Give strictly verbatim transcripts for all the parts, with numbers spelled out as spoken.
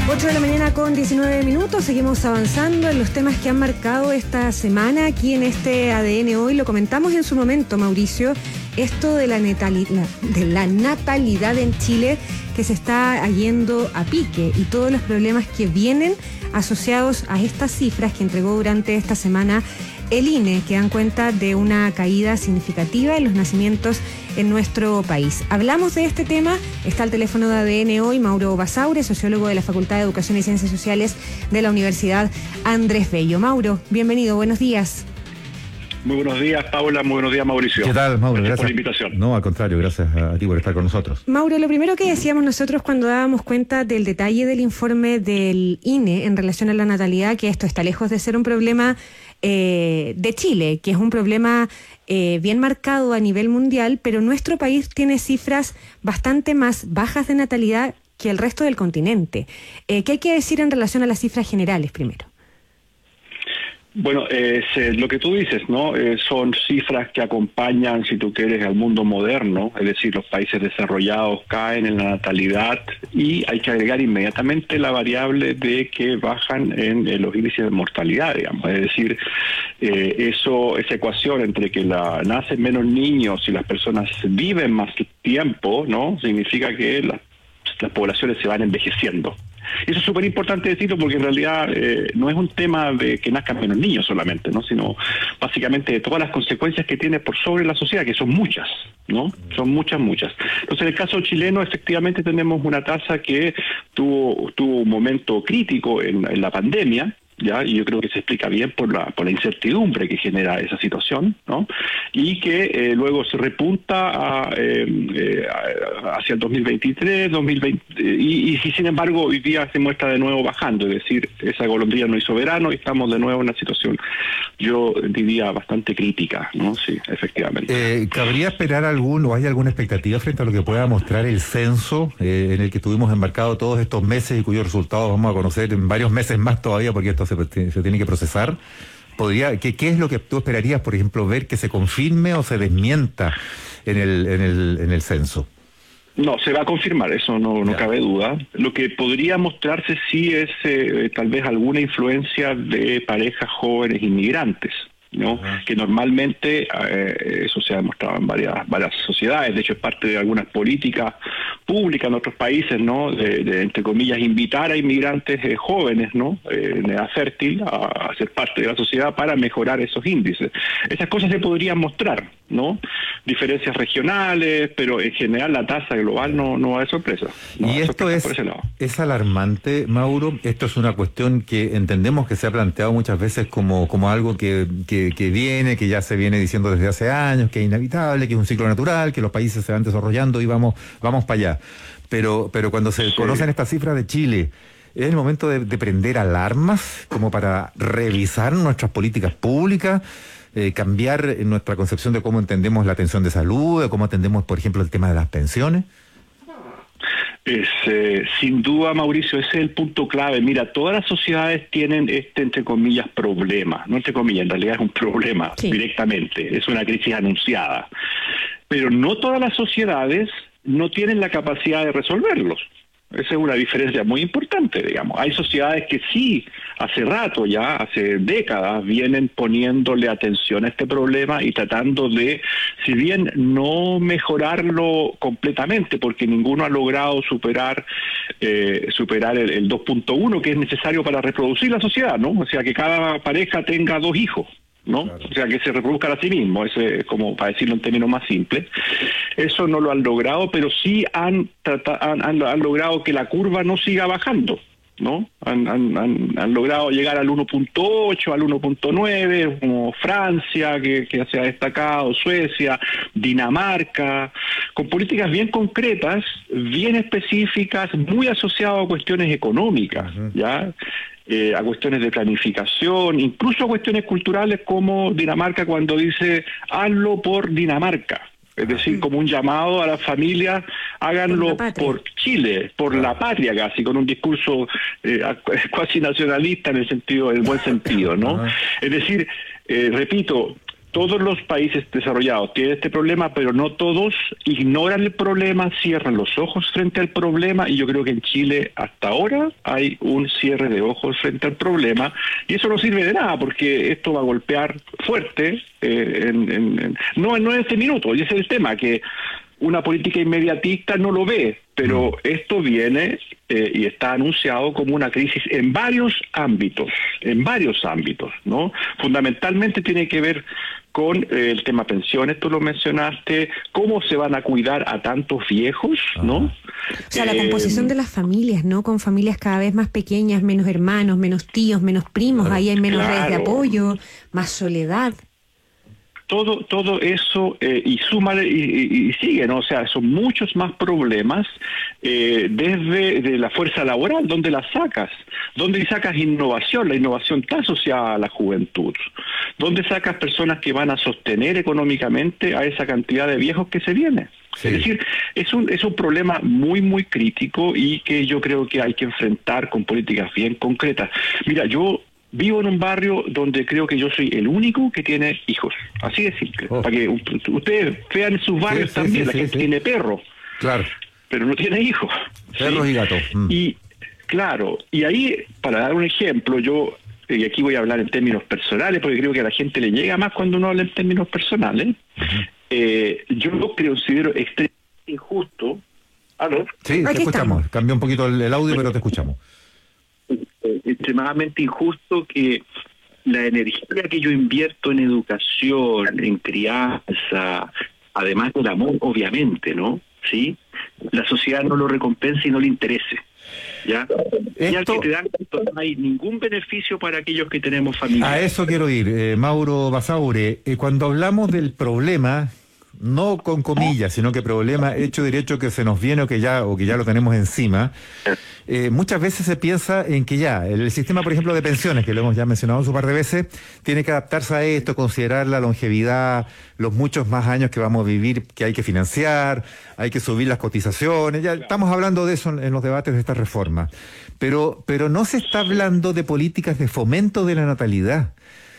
ocho de la mañana con diecinueve minutos, seguimos avanzando en los temas que han marcado esta semana aquí en este A D N Hoy. Lo comentamos en su momento, Mauricio, esto de la natalidad, de la natalidad en Chile, que se está yendo a pique, y todos los problemas que vienen asociados a estas cifras que entregó durante esta semana el I N E, que dan cuenta de una caída significativa en los nacimientos en nuestro país. Hablamos de este tema, está al teléfono de A D N Hoy Mauro Basaure, sociólogo de la Facultad de Educación y Ciencias Sociales de la Universidad Andrés Bello. Mauro, bienvenido, buenos días. Muy buenos días, Paula, muy buenos días, Mauricio. ¿Qué tal, Mauro? Gracias, gracias por la invitación. No, al contrario, gracias a, a ti por estar con nosotros. Mauro, lo primero que decíamos nosotros cuando dábamos cuenta del detalle del informe del I N E en relación a la natalidad, que esto está lejos de ser un problema eh, de Chile, que es un problema eh, bien marcado a nivel mundial, pero nuestro país tiene cifras bastante más bajas de natalidad que el resto del continente. Eh, ¿Qué hay que decir en relación a las cifras generales primero? Bueno, eh, se, lo que tú dices, ¿no? Eh, son cifras que acompañan, si tú quieres, al mundo moderno, es decir, los países desarrollados caen en la natalidad, y hay que agregar inmediatamente la variable de que bajan en, en los índices de mortalidad, digamos. Es decir, eh, eso, esa ecuación entre que la, nacen menos niños y las personas viven más tiempo, ¿no? Significa que la, las poblaciones se van envejeciendo. Eso es súper importante decirlo, porque en realidad eh, no es un tema de que nazcan menos niños solamente, ¿no? Sino básicamente de todas las consecuencias que tiene por sobre la sociedad, que son muchas, ¿no? Son muchas, muchas. Entonces, en el caso chileno, efectivamente tenemos una tasa que tuvo tuvo un momento crítico en, en la pandemia, ya, y yo creo que se explica bien por la por la incertidumbre que genera esa situación, ¿no? Y que eh, luego se repunta a, eh, eh, hacia el dos mil veintitrés, dos mil veinte, y, y sin embargo hoy día se muestra de nuevo bajando, es decir, esa golondrina no hizo verano y estamos de nuevo en una situación, yo diría, bastante crítica, ¿no? Sí, efectivamente. Eh, ¿Cabría esperar algún, o hay alguna expectativa frente a lo que pueda mostrar el censo eh, en el que estuvimos embarcados todos estos meses y cuyos resultados vamos a conocer en varios meses más todavía, porque esto Se, se tiene que procesar? ¿Podría, qué, ¿Qué es lo que tú esperarías, por ejemplo, ver que se confirme o se desmienta en el, en el, en el censo? No, se va a confirmar, eso no, no cabe duda. Lo que podría mostrarse sí es eh, tal vez alguna influencia de parejas jóvenes inmigrantes, ¿no? Uh-huh. Que normalmente eh, eso se ha demostrado en varias varias sociedades, de hecho es parte de algunas políticas públicas en otros países, ¿no? De, de entre comillas invitar a inmigrantes eh, jóvenes, ¿no? Eh, en edad fértil a, a ser parte de la sociedad para mejorar esos índices. Esas cosas se podrían mostrar, ¿no? Diferencias regionales, pero en general la tasa global no, no va de sorpresa. No y esto es, es alarmante, Mauro. Esto es una cuestión que entendemos que se ha planteado muchas veces como, como algo que, que, que viene, que ya se viene diciendo desde hace años, que es inevitable, que es un ciclo natural, que los países se van desarrollando y vamos, vamos para allá. Pero, pero cuando se sí. conocen estas cifras de Chile, ¿es el momento de, de prender alarmas como para revisar nuestras políticas públicas? Eh, cambiar nuestra concepción de cómo entendemos la atención de salud, de cómo entendemos, por ejemplo, el tema de las pensiones? Es, eh, sin duda, Mauricio, ese es el punto clave. Mira, todas las sociedades tienen este, entre comillas, problema. No entre comillas, en realidad es un problema sí. directamente. Es una crisis anunciada. Pero no todas las sociedades no tienen la capacidad de resolverlos. Esa es una diferencia muy importante, digamos. Hay sociedades que sí, hace rato ya, hace décadas, vienen poniéndole atención a este problema y tratando de, si bien no mejorarlo completamente, porque ninguno ha logrado superar eh, superar el, el dos punto uno que es necesario para reproducir la sociedad, ¿no? O sea, que cada pareja tenga dos hijos, ¿no? Claro. O sea, que se reproduzcan a sí mismo, ese, como para decirlo en términos más simples. Eso no lo han logrado, pero sí han, tratado, han, han, han logrado que la curva no siga bajando, ¿no? Han, han, han, han logrado llegar al uno punto ocho, al uno punto nueve, como Francia, que, que se ha destacado, Suecia, Dinamarca, con políticas bien concretas, bien específicas, muy asociadas a cuestiones económicas, uh-huh. ¿ya? Eh, a cuestiones de planificación, incluso a cuestiones culturales, como Dinamarca cuando dice hazlo por Dinamarca, es decir, como un llamado a las familias, háganlo por, por Chile, por la patria casi, con un discurso eh, cuasi nacionalista en el sentido, en el buen sentido, ¿no? Es decir, eh, repito, Todos los países desarrollados tienen este problema, pero no todos ignoran el problema, cierran los ojos frente al problema, y yo creo que en Chile hasta ahora hay un cierre de ojos frente al problema, y eso no sirve de nada, porque esto va a golpear fuerte, eh, en, en, en, no, no en este minuto, y ese es el tema, que una política inmediatista no lo ve, pero esto viene eh, y está anunciado como una crisis en varios ámbitos, en varios ámbitos, ¿no? Fundamentalmente tiene que ver con eh, el tema pensiones, tú lo mencionaste, cómo se van a cuidar a tantos viejos, ¿no? O sea, la composición eh, de las familias, ¿no? Con familias cada vez más pequeñas, menos hermanos, menos tíos, menos primos, claro, ahí hay menos claro. redes de apoyo, más soledad. Todo todo eso, eh, y súmale y, y, y sigue, ¿no? O sea, son muchos más problemas, eh, desde de la fuerza laboral, ¿dónde la sacas? ¿Dónde sacas innovación? La innovación está asociada a la juventud. ¿Dónde sacas personas que van a sostener económicamente a esa cantidad de viejos que se viene? Sí. Es decir, es un, es un problema muy, muy crítico, y que yo creo que hay que enfrentar con políticas bien concretas. Mira, yo vivo en un barrio donde creo que yo soy el único que tiene hijos. Así de simple. Oh. Para que ustedes vean en sus barrios, sí, sí, también. Sí, la sí, gente sí. tiene perro. Claro. Pero no tiene hijos. Perros ¿sí? y gatos. Mm. Y, claro, y ahí, para dar un ejemplo, yo, y aquí voy a hablar en términos personales, porque creo que a la gente le llega más cuando uno habla en términos personales. Uh-huh. eh, yo lo considero extremadamente injusto. ¿Aló? Sí, te escuchamos. Cambió un poquito el, el audio, pero te escuchamos. Extremadamente injusto que la energía que yo invierto en educación, en crianza, además del amor, obviamente, ¿no? ¿Sí? La sociedad no lo recompensa y no le interese. ¿Ya? Esto... Y al que te dan, no hay ningún beneficio para aquellos que tenemos familia. A eso quiero ir, eh, Mauro Basaure. Eh, cuando hablamos del problema, no con comillas, sino que problema hecho derecho que se nos viene o que ya o que ya lo tenemos encima, eh, muchas veces se piensa en que ya el sistema, por ejemplo, de pensiones, que lo hemos ya mencionado un par de veces, tiene que adaptarse a esto, considerar la longevidad, los muchos más años que vamos a vivir, que hay que financiar, hay que subir las cotizaciones, ya estamos hablando de eso en, en los debates de esta reforma, pero, pero no se está hablando de políticas de fomento de la natalidad.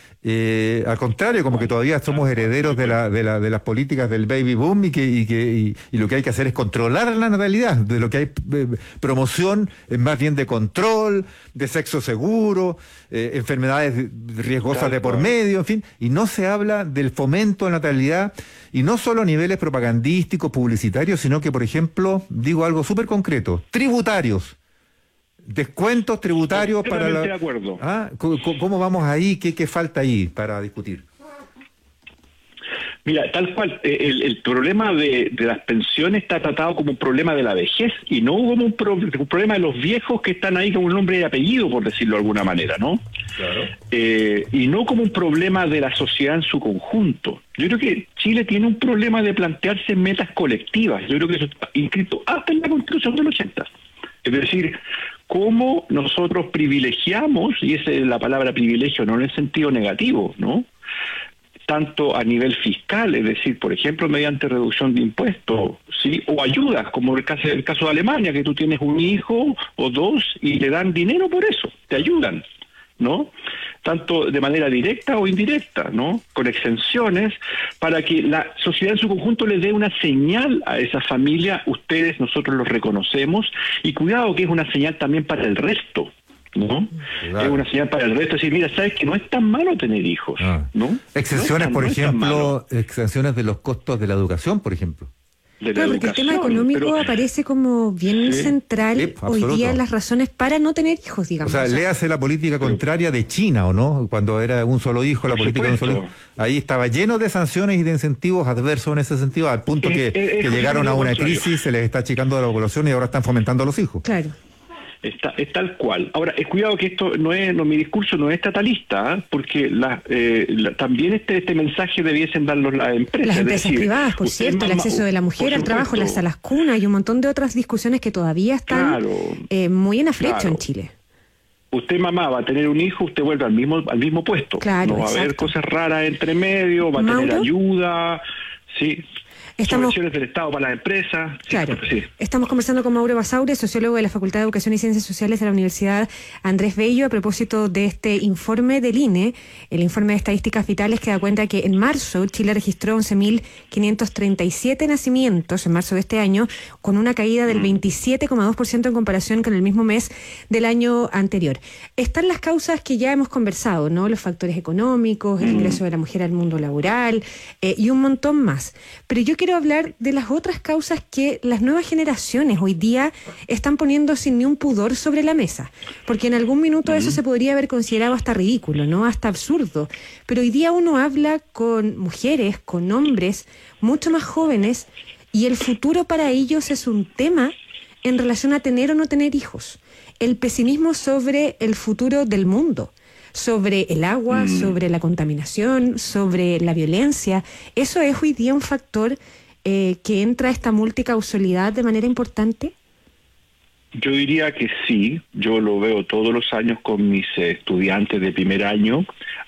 Eh, al contrario, como que todavía somos herederos de la, de la, de las políticas del baby boom, y que, y que y, y lo que hay que hacer es controlar la natalidad. De lo que hay eh, promoción es más bien de control, de sexo seguro, eh, enfermedades riesgosas de por medio, en fin, y no se habla del fomento de la natalidad, y no solo a niveles propagandísticos, publicitarios, sino que, por ejemplo, digo algo súper concreto, tributarios. Descuentos tributarios para la... de acuerdo. ¿Ah? ¿Cómo, ¿Cómo vamos ahí? ¿Qué, ¿Qué falta ahí para discutir? Mira, tal cual, el, el problema de, de las pensiones está tratado como un problema de la vejez, y no como un, pro, un problema de los viejos que están ahí como un nombre y apellido, por decirlo de alguna manera, ¿no? Claro. Eh, y no como un problema de la sociedad en su conjunto. Yo creo que Chile tiene un problema de plantearse metas colectivas. Yo creo que eso está inscrito hasta en la Constitución del ochenta. Es decir, cómo nosotros privilegiamos, y esa es la palabra privilegio, no en el sentido negativo, ¿no? Tanto a nivel fiscal, es decir, por ejemplo, mediante reducción de impuestos, ¿sí? O ayudas, como el caso, el caso de Alemania, que tú tienes un hijo o dos y le dan dinero por eso, te ayudan, ¿no? Tanto de manera directa o indirecta, ¿no? Con exenciones, para que la sociedad en su conjunto le dé una señal a esa familia, ustedes, nosotros los reconocemos, y cuidado que es una señal también para el resto, ¿no? Claro. Es una señal para el resto, decir, mira, sabes que no es tan malo tener hijos, ah. ¿no? Exenciones, no tan, por no ejemplo, exenciones de los costos de la educación, por ejemplo. Claro, porque el tema económico pero, aparece como bien sí, central sí, hoy día en las razones para no tener hijos, digamos. O sea, léase la política contraria de China, ¿o no? Cuando era un solo hijo, la política de un solo hijo. Ahí estaba lleno de sanciones y de incentivos adversos en ese sentido, al punto que, es, es, que es llegaron a una crisis, se les está achicando la población y ahora están fomentando a los hijos. Claro. Está, es tal cual. Ahora, es cuidado que esto no es, no, mi discurso no es estatalista, ¿eh? Porque la, eh, la, también este este mensaje debiesen darlo las empresas. Las empresas decir, privadas, por cierto, el acceso de la mujer al trabajo, las salas cunas y un montón de otras discusiones que todavía están claro, eh, muy en afrecho claro. en Chile. Usted, mamá, va a tener un hijo, usted vuelve al mismo al mismo puesto. Claro, no va exacto. a haber cosas raras entre medio, va a ¿Mauro? tener ayuda, sí. Estamos... Subvenciones del Estado para las empresas. Claro. Sí. Estamos conversando con Mauro Basaure, sociólogo de la Facultad de Educación y Ciencias Sociales de la Universidad Andrés Bello, a propósito de este informe del I N E, el informe de estadísticas vitales, que da cuenta que en marzo Chile registró once mil quinientos treinta y siete nacimientos en marzo de este año, con una caída del veintisiete coma dos por ciento en comparación con el mismo mes del año anterior. Están las causas que ya hemos conversado, ¿no? Los factores económicos, el ingreso de la mujer al mundo laboral eh, y un montón más. Pero yo quiero hablar de las otras causas que las nuevas generaciones hoy día están poniendo sin ni un pudor sobre la mesa, porque en algún minuto uh-huh. eso se podría haber considerado hasta ridículo, ¿no? Hasta absurdo, pero hoy día uno habla con mujeres, con hombres mucho más jóvenes, y el futuro para ellos es un tema en relación a tener o no tener hijos, el pesimismo sobre el futuro del mundo, sobre el agua, mm. sobre la contaminación, sobre la violencia. Eso es hoy día un factor eh, que entra a esta multicausalidad de manera importante. Yo diría que sí, yo lo veo todos los años con mis eh, estudiantes de primer año,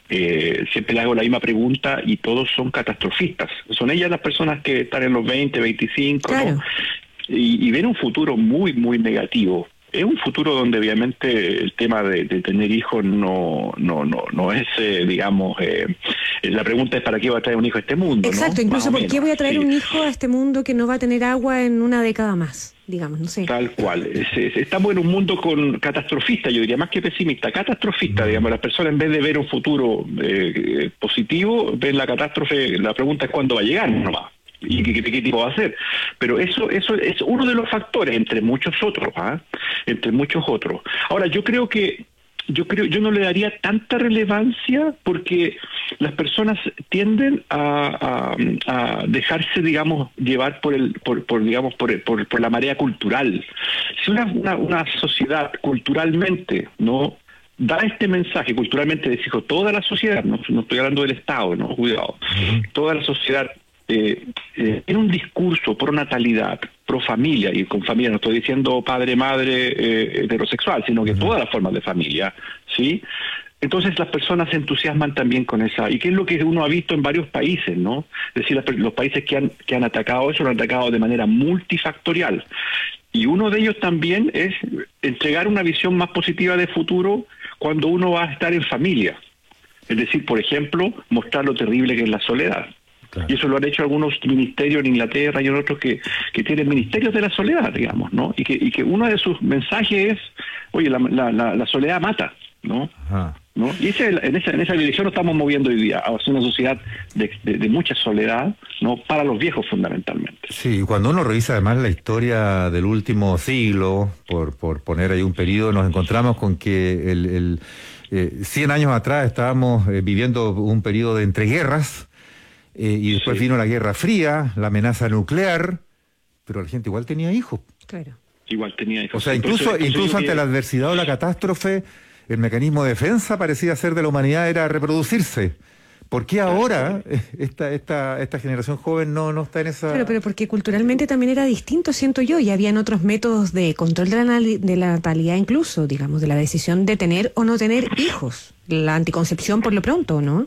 eh, siempre les hago la misma pregunta y todos son catastrofistas, son ellas las personas que están en los veinte, veinticinco, claro. ¿no? y, y ven un futuro muy, muy negativo. Es un futuro donde obviamente el tema de, de tener hijos no no no no es, eh, digamos, eh, la pregunta es ¿para qué va a traer un hijo a este mundo? Exacto, ¿no? Incluso ¿por qué voy a traer sí. un hijo a este mundo que no va a tener agua en una década más? Digamos, no sé. Tal cual. Es, es, estamos en un mundo con catastrofista, yo diría, más que pesimista, catastrofista, digamos. Las personas en vez de ver un futuro eh, positivo, ven la catástrofe, la pregunta es ¿cuándo va a llegar nomás? Y qué, qué, qué tipo va a ser. Pero eso eso es uno de los factores, entre muchos otros, ¿ah? entre muchos otros. Ahora, yo creo que yo creo yo no le daría tanta relevancia porque las personas tienden a, a, a dejarse, digamos, llevar por el por, por digamos por, por por la marea cultural. Si una una, una sociedad culturalmente no da este mensaje, culturalmente dijo toda la sociedad, no, no estoy hablando del Estado, no, cuidado, uh-huh. toda la sociedad Eh, eh, en un discurso pro natalidad, pro familia, y con familia no estoy diciendo padre, madre, eh, heterosexual, sino que uh-huh. todas las formas de familia, ¿sí? Entonces las personas se entusiasman también con esa, y qué es lo que uno ha visto en varios países, ¿no? Es decir, los países que han, que han atacado eso lo han atacado de manera multifactorial, y uno de ellos también es entregar una visión más positiva de futuro cuando uno va a estar en familia, es decir, por ejemplo, mostrar lo terrible que es la soledad. Claro. Y eso lo han hecho algunos ministerios en Inglaterra y en otros que, que tienen ministerios de la soledad, digamos, ¿no? Y que y que uno de sus mensajes es, oye, la, la, la, la soledad mata, ¿no? Ajá. ¿no? Y ese, en, esa, en esa dirección nos estamos moviendo hoy día, a una sociedad de, de, de mucha soledad, ¿no? Para los viejos fundamentalmente. Sí, cuando uno revisa además la historia del último siglo, por, por poner ahí un periodo, nos encontramos con que el, el eh, cien años atrás estábamos eh, viviendo un periodo de entreguerras. Eh, y después sí. vino la Guerra Fría, la amenaza nuclear, pero la gente igual tenía hijos. Claro. Igual tenía hijos. O sea, incluso, entonces, incluso ante que... la adversidad o la catástrofe, el mecanismo de defensa parecía ser de la humanidad era reproducirse. ¿Por qué ahora esta esta esta generación joven no no está en esa...? Pero, pero porque culturalmente también era distinto, siento yo, y habían otros métodos de control de la, de la natalidad incluso, digamos, de la decisión de tener o no tener hijos. La anticoncepción por lo pronto, ¿no?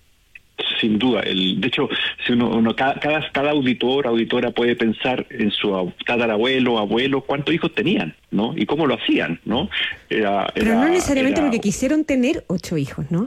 Sin duda. El, de hecho, si uno, uno cada, cada cada auditor, auditora puede pensar en su tatarabuelo, abuelo, cuántos hijos tenían, ¿no? Y cómo lo hacían, ¿no? Era, Pero era, no necesariamente era, porque quisieron tener ocho hijos, ¿no?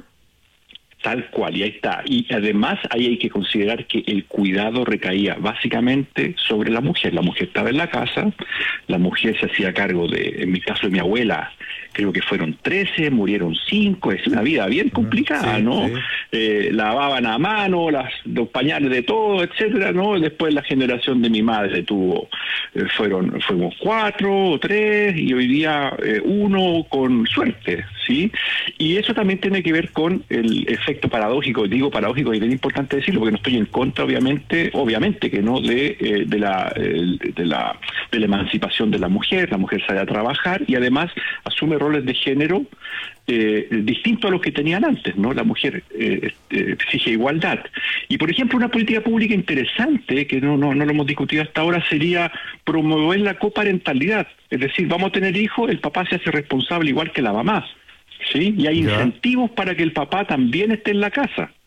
Tal cual, y ahí está. Y además ahí hay que considerar que el cuidado recaía básicamente sobre la mujer. La mujer estaba en la casa, la mujer se hacía cargo de, en mi caso de mi abuela, creo que fueron trece, murieron cinco, es una vida bien complicada, sí, ¿no? Sí. Eh, lavaban a mano, las, los pañales de todo, etcétera, ¿no? Después la generación de mi madre tuvo, eh, fueron, fuimos cuatro o tres, y hoy día eh, uno con suerte, ¿sí? Y eso también tiene que ver con el efecto paradójico, digo paradójico, y es importante decirlo, porque no estoy en contra, obviamente, obviamente que no, de, eh, de la eh, de la de la emancipación de la mujer, la mujer sale a trabajar, y además asume roles de género eh, distintos a los que tenían antes, ¿no? La mujer eh, eh, exige igualdad. Y por ejemplo, una política pública interesante, que no, no, no lo hemos discutido hasta ahora, sería promover la coparentalidad. Es decir, vamos a tener hijos, el papá se hace responsable igual que la mamá, ¿sí? Y hay ya. incentivos para que el papá también esté en la casa.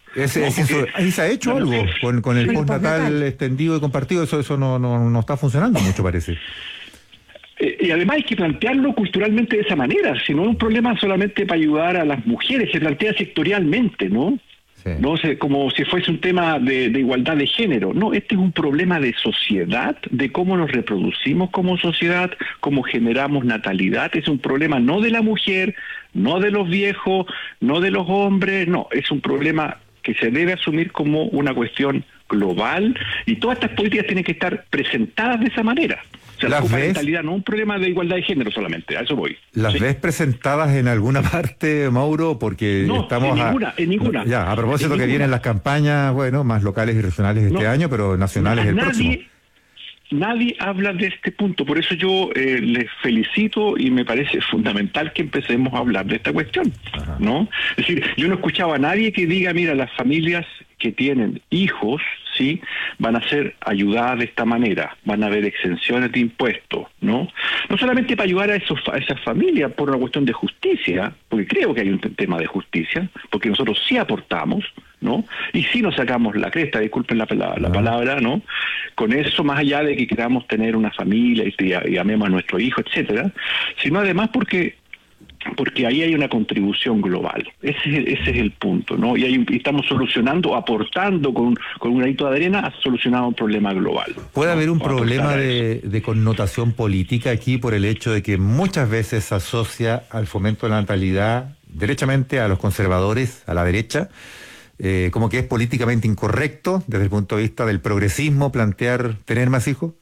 Es, es eso, ¿ahí se ha hecho algo con, con el con postnatal postnatal extendido y compartido? Eso eso no, no, no está funcionando mucho, parece. Y además hay que plantearlo culturalmente de esa manera, si no es un problema solamente para ayudar a las mujeres, se plantea sectorialmente, ¿no? Sí. No sé, como si fuese un tema de, de igualdad de género. No, este es un problema de sociedad, de cómo nos reproducimos como sociedad, cómo generamos natalidad. Es un problema no de la mujer, no de los viejos, no de los hombres, no, es un problema que se debe asumir como una cuestión global, y todas estas políticas tienen que estar presentadas de esa manera. O sea, la parentalidad no es un problema de igualdad de género solamente, a eso voy. ¿Las ¿sí? ves presentadas en alguna parte, Mauro? Porque no, estamos en a, ninguna, en ninguna. Ya, a propósito que vienen las campañas, bueno, más locales y regionales este no, año, pero nacionales el nadie, próximo. Nadie habla de este punto, por eso yo eh, les felicito y me parece fundamental que empecemos a hablar de esta cuestión, Ajá. ¿no? Es decir, yo no escuchaba a nadie que diga, mira, las familias que tienen hijos, sí, van a ser ayudadas de esta manera, van a haber exenciones de impuestos, ¿no? No solamente para ayudar a, esos, a esas familias por una cuestión de justicia, porque creo que hay un tema de justicia, porque nosotros sí aportamos, ¿no? Y sí nos sacamos la cresta, disculpen la, la, la palabra, ¿no? Con eso, más allá de que queramos tener una familia y, y, y amemos a nuestro hijo, etcétera, sino además porque porque ahí hay una contribución global. Ese es el, ese es el punto, ¿no? Y, hay, y estamos solucionando, aportando con, con un granito de arena a solucionar un problema global. ¿Puede ¿no? haber un problema de, de connotación política aquí por el hecho de que muchas veces se asocia al fomento de la natalidad derechamente a los conservadores, a la derecha, eh, como que es políticamente incorrecto desde el punto de vista del progresismo plantear tener más hijos?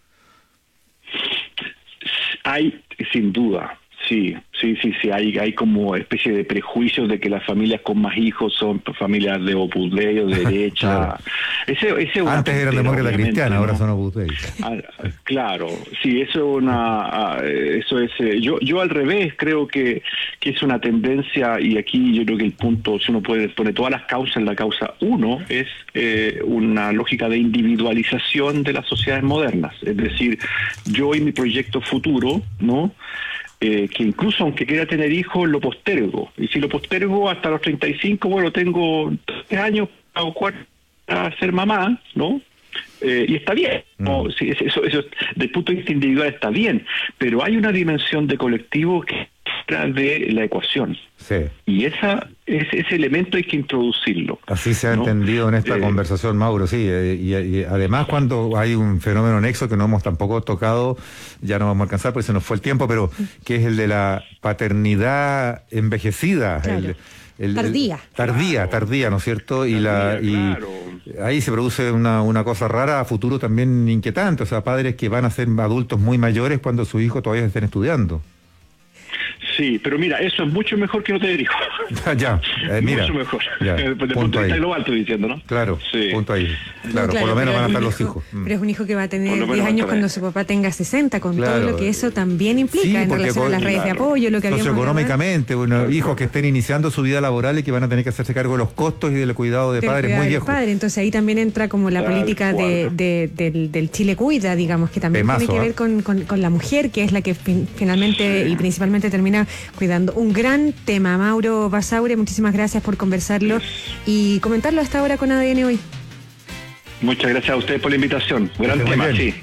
Hay, sin duda. Sí, sí, sí, sí, hay, hay como especie de prejuicios de que las familias con más hijos son familias de Opus Dei o de derecha. Claro. ese, ese Antes eran demócratas cristianas, ¿no? Ahora son Opus Dei. Ah, claro, sí, eso es una, eso es, yo, yo al revés creo que, que es una tendencia, y aquí yo creo que el punto, si uno puede poner todas las causas en la causa uno, es eh, una lógica de individualización de las sociedades modernas. Es decir, yo y mi proyecto futuro, ¿no? Eh, que incluso aunque quiera tener hijos, lo postergo. Y si lo postergo hasta los treinta y cinco, bueno, tengo tres años o cuatro para ser mamá, ¿no? Eh, y está bien. No, mm. sí, eso, eso, desde el punto de vista individual está bien, pero hay una dimensión de colectivo que está de la ecuación. Sí. Y esa ese, ese elemento hay que introducirlo. Así se ha ¿no? entendido en esta eh, conversación, Mauro, sí. Eh, y, y además cuando hay un fenómeno nexo que no hemos tampoco tocado, ya no vamos a alcanzar porque se nos fue el tiempo, pero que es el de la paternidad envejecida. Claro. El, el, tardía. El, tardía, claro. tardía, ¿no es cierto? Y la y claro. ahí se produce una, una cosa rara, a futuro también inquietante, o sea, padres que van a ser adultos muy mayores cuando sus hijos todavía estén estudiando. Sí, pero mira, eso es mucho mejor que no tener hijos. ya, eh, mira. Mucho mejor. Ya, Desde el punto de vista global estoy diciendo, ¿no? Claro, sí. punto ahí. Claro, no, claro, por lo menos van a estar hijo, los hijos. Pero es un hijo que va a tener diez años cuando su papá tenga sesenta, con claro. todo lo que eso también implica sí, en relación a las redes claro. de apoyo, lo que habíamos socioeconómicamente, bueno, hijos que estén iniciando su vida laboral y que van a tener que hacerse cargo de los costos y del cuidado de del padres cuidado muy viejos. Padre. Entonces ahí también entra como la claro, política de, de, de, del, del Chile Cuida, digamos, que también Pemazo, tiene que ver con, con, con la mujer, que es la que fin, finalmente sí. y principalmente termina cuidando. Un gran tema. Mauro Basaure, muchísimas gracias por conversarlo y comentarlo hasta ahora con A D N Hoy. Muchas gracias a ustedes por la invitación. Gran tema, sí.